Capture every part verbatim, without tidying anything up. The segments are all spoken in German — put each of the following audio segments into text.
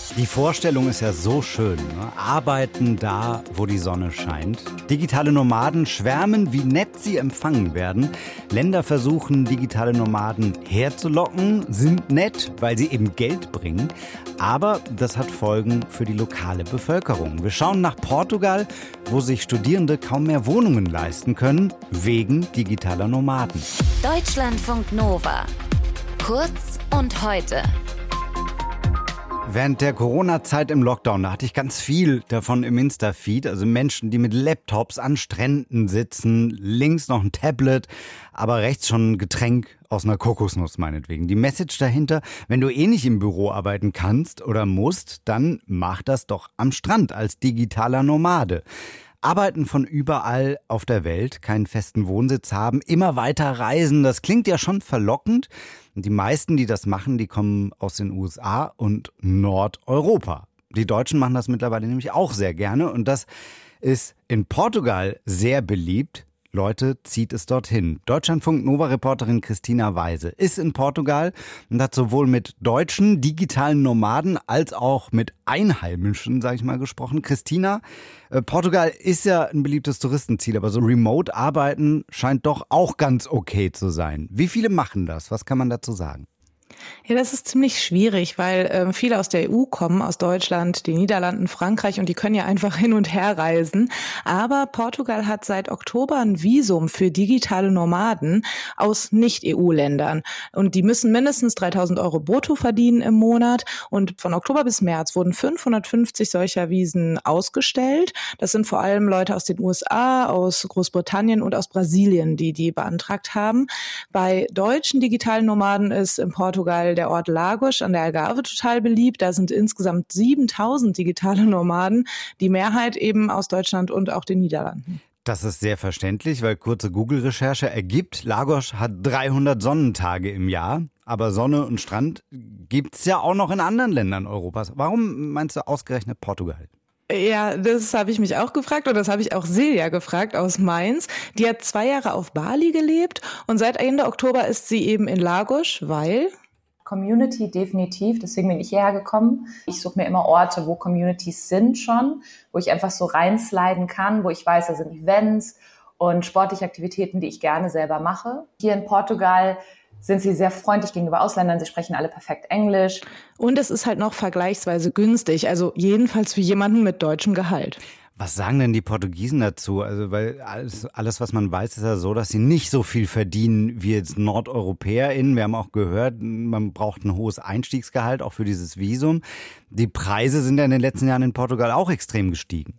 Die Vorstellung ist ja so schön, ne? Arbeiten da, wo die Sonne scheint. Digitale Nomaden schwärmen, wie nett sie empfangen werden. Länder versuchen, digitale Nomaden herzulocken, sind nett, weil sie eben Geld bringen. Aber das hat Folgen für die lokale Bevölkerung. Wir schauen nach Portugal, wo sich Studierende kaum mehr Wohnungen leisten können, wegen digitaler Nomaden. Deutschlandfunk Nova. Kurz und heute. Während der Corona-Zeit im Lockdown, da hatte ich ganz viel davon im Insta-Feed. Also Menschen, die mit Laptops an Stränden sitzen, links noch ein Tablet, aber rechts schon ein Getränk aus einer Kokosnuss meinetwegen. Die Message dahinter: Wenn du eh nicht im Büro arbeiten kannst oder musst, dann mach das doch am Strand als digitaler Nomade. Arbeiten von überall auf der Welt, keinen festen Wohnsitz haben, immer weiter reisen, das klingt ja schon verlockend. Und die meisten, die das machen, die kommen aus den U S A und Nordeuropa. Die Deutschen machen das mittlerweile nämlich auch sehr gerne und das ist in Portugal sehr beliebt. Leute, zieht es dorthin. Deutschlandfunk-Nova-Reporterin Christina Weise ist in Portugal und hat sowohl mit deutschen digitalen Nomaden als auch mit Einheimischen, sage ich mal, gesprochen. Christina, äh, Portugal ist ja ein beliebtes Touristenziel, aber so Remote-Arbeiten scheint doch auch ganz okay zu sein. Wie viele machen das? Was kann man dazu sagen? Ja, das ist ziemlich schwierig, weil äh, viele aus der E U kommen, aus Deutschland, den Niederlanden, Frankreich, und die können ja einfach hin und her reisen. Aber Portugal hat seit Oktober ein Visum für digitale Nomaden aus Nicht-E U-Ländern. Und die müssen mindestens dreitausend Euro brutto verdienen im Monat. Und von Oktober bis März wurden fünfhundertfünfzig solcher Visen ausgestellt. Das sind vor allem Leute aus den U S A, aus Großbritannien und aus Brasilien, die die beantragt haben. Bei deutschen digitalen Nomaden ist in Portugal der Ort Lagos an der Algarve total beliebt. Da sind insgesamt siebentausend digitale Nomaden, die Mehrheit eben aus Deutschland und auch den Niederlanden. Das ist sehr verständlich, weil kurze Google-Recherche ergibt, Lagos hat dreihundert Sonnentage im Jahr. Aber Sonne und Strand gibt's ja auch noch in anderen Ländern Europas. Warum meinst du ausgerechnet Portugal? Ja, das habe ich mich auch gefragt und das habe ich auch Silja gefragt aus Mainz. Die hat zwei Jahre auf Bali gelebt und seit Ende Oktober ist sie eben in Lagos, weil... Community definitiv, deswegen bin ich hierher gekommen. Ich suche mir immer Orte, wo Communities sind schon, wo ich einfach so reinsliden kann, wo ich weiß, da sind Events und sportliche Aktivitäten, die ich gerne selber mache. Hier in Portugal sind sie sehr freundlich gegenüber Ausländern, sie sprechen alle perfekt Englisch. Und es ist halt noch vergleichsweise günstig, also jedenfalls für jemanden mit deutschem Gehalt. Was sagen denn die Portugiesen dazu? Also, weil alles, alles, was man weiß, ist ja so, dass sie nicht so viel verdienen wie jetzt NordeuropäerInnen. Wir haben auch gehört, man braucht ein hohes Einstiegsgehalt, auch für dieses Visum. Die Preise sind ja in den letzten Jahren in Portugal auch extrem gestiegen.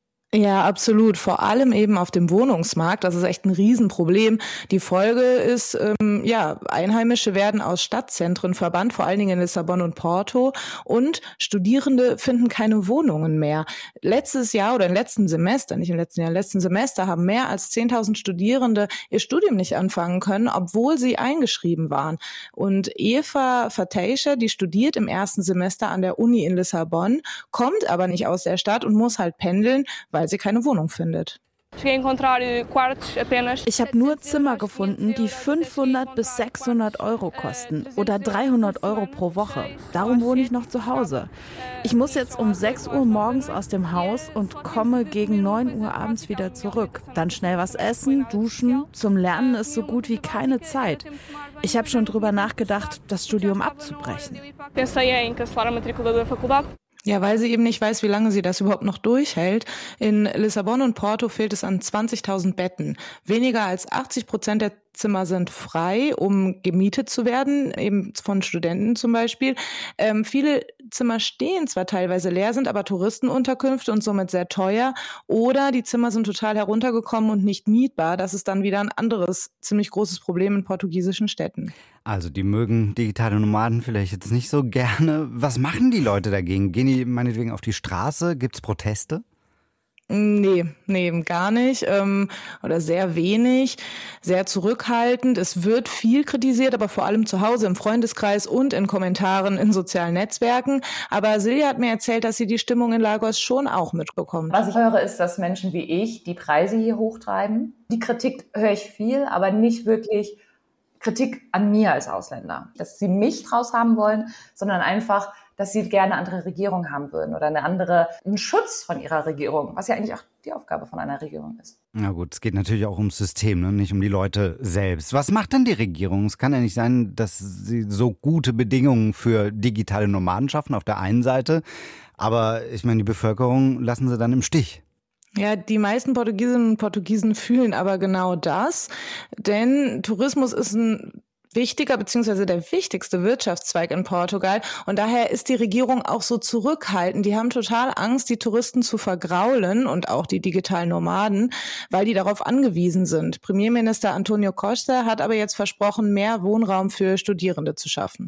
Ja, absolut. Vor allem eben auf dem Wohnungsmarkt. Das ist echt ein Riesenproblem. Die Folge ist, ähm, ja, Einheimische werden aus Stadtzentren verbannt, vor allen Dingen in Lissabon und Porto. Und Studierende finden keine Wohnungen mehr. Letztes Jahr oder im letzten Semester, nicht im letzten Jahr, im letzten Semester haben mehr als zehntausend Studierende ihr Studium nicht anfangen können, obwohl sie eingeschrieben waren. Und Eva Fateixa, die studiert im ersten Semester an der Uni in Lissabon, kommt aber nicht aus der Stadt und muss halt pendeln, weil sie keine Wohnung findet. Ich habe nur Zimmer gefunden, die fünfhundert bis sechshundert Euro kosten oder dreihundert Euro pro Woche. Darum wohne ich noch zu Hause. Ich muss jetzt um sechs Uhr morgens aus dem Haus und komme gegen neun Uhr abends wieder zurück. Dann schnell was essen, duschen. Zum Lernen ist so gut wie keine Zeit. Ich habe schon drüber nachgedacht, das Studium abzubrechen. Ja, weil sie eben nicht weiß, wie lange sie das überhaupt noch durchhält. In Lissabon und Porto fehlt es an zwanzigtausend Betten. Weniger als achtzig Prozent der Zimmer sind frei, um gemietet zu werden, eben von Studenten zum Beispiel. Ähm, viele Zimmer stehen zwar teilweise leer, sind aber Touristenunterkünfte und somit sehr teuer. Oder die Zimmer sind total heruntergekommen und nicht mietbar. Das ist dann wieder ein anderes, ziemlich großes Problem in portugiesischen Städten. Also die mögen digitale Nomaden vielleicht jetzt nicht so gerne. Was machen die Leute dagegen? Gehen die meinetwegen auf die Straße? Gibt's Proteste? Nee, nee, gar nicht ähm, oder sehr wenig, sehr zurückhaltend. Es wird viel kritisiert, aber vor allem zu Hause im Freundeskreis und in Kommentaren in sozialen Netzwerken. Aber Silja hat mir erzählt, dass sie die Stimmung in Lagos schon auch mitbekommt. Was ich höre, ist, dass Menschen wie ich die Preise hier hochtreiben. Die Kritik höre ich viel, aber nicht wirklich Kritik an mir als Ausländer. Dass sie mich draus haben wollen, sondern einfach, dass sie gerne eine andere Regierung haben würden oder eine andere, einen Schutz von ihrer Regierung, was ja eigentlich auch die Aufgabe von einer Regierung ist. Na gut, es geht natürlich auch ums System, ne? Nicht um die Leute selbst. Was macht denn die Regierung? Es kann ja nicht sein, dass sie so gute Bedingungen für digitale Nomaden schaffen auf der einen Seite, aber ich meine, die Bevölkerung lassen sie dann im Stich. Ja, die meisten Portugiesinnen und Portugiesen fühlen aber genau das, denn Tourismus ist ein wichtiger bzw. der wichtigste Wirtschaftszweig in Portugal und daher ist die Regierung auch so zurückhaltend. Die haben total Angst, die Touristen zu vergraulen und auch die digitalen Nomaden, weil die darauf angewiesen sind. Premierminister António Costa hat aber jetzt versprochen, mehr Wohnraum für Studierende zu schaffen.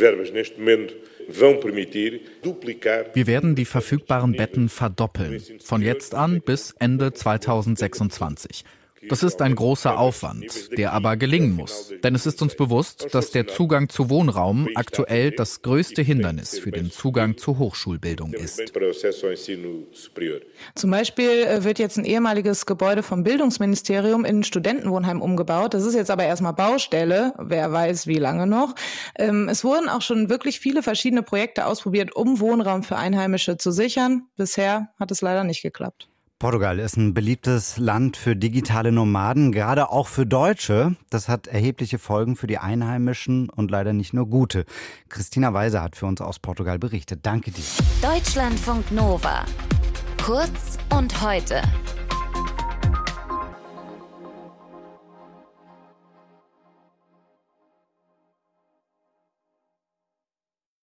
Wir werden die verfügbaren Betten verdoppeln, von jetzt an bis Ende zweitausendsechsundzwanzig. Das ist ein großer Aufwand, der aber gelingen muss. Denn es ist uns bewusst, dass der Zugang zu Wohnraum aktuell das größte Hindernis für den Zugang zur Hochschulbildung ist. Zum Beispiel wird jetzt ein ehemaliges Gebäude vom Bildungsministerium in ein Studentenwohnheim umgebaut. Das ist jetzt aber erstmal Baustelle, wer weiß wie lange noch. Es wurden auch schon wirklich viele verschiedene Projekte ausprobiert, um Wohnraum für Einheimische zu sichern. Bisher hat es leider nicht geklappt. Portugal ist ein beliebtes Land für digitale Nomaden, gerade auch für Deutsche. Das hat erhebliche Folgen für die Einheimischen und leider nicht nur gute. Christina Weiser hat für uns aus Portugal berichtet. Danke dir. Deutschlandfunk Nova. Kurz und heute.